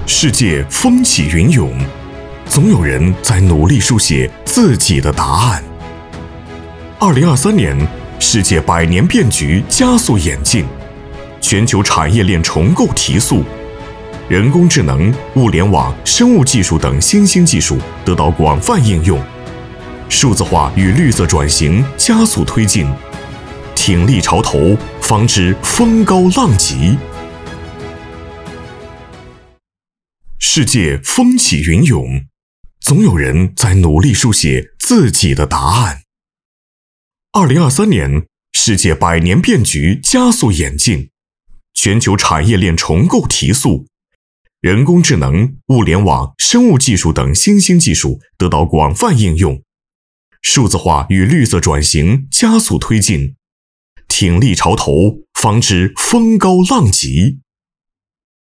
世界风起云涌，总有人在努力书写自己的答案。2023年，世界百年变局加速演进，全球产业链重构提速，人工智能、物联网、生物技术等新兴技术得到广泛应用，数字化与绿色转型加速推进，挺立潮头，方知风高浪急。世界风起云涌，总有人在努力书写自己的答案。2023年，世界百年变局加速演进，全球产业链重构提速，人工智能、物联网、生物技术等新兴技术得到广泛应用，数字化与绿色转型加速推进，挺立潮头，方知风高浪急。